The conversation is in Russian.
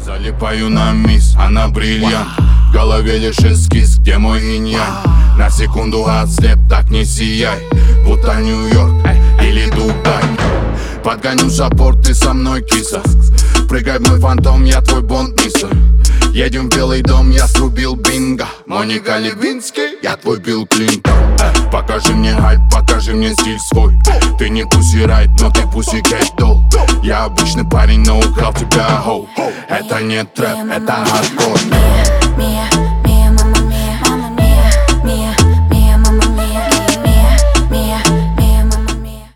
Залипаю на мисс, она бриллиант. В голове лишь эскиз, где мой инь-янь. На секунду отслеп, так не сияй. Будто Нью-Йорк или Дубай. Подгоню запор, ты со мной, киса. Прыгай в мой фантом, я твой Бонд, мисса. Едем в Белый дом, я срубил бинго. Моника Левинский, я твой Билл Клинтон. Покажи мне хайп, покажи мне стиль свой. Ты не Pussy Riot, но ты Pussycat Doll. Я обычный парень, но украл тебя, хоу. Это не трэп, это хардкор. Mia,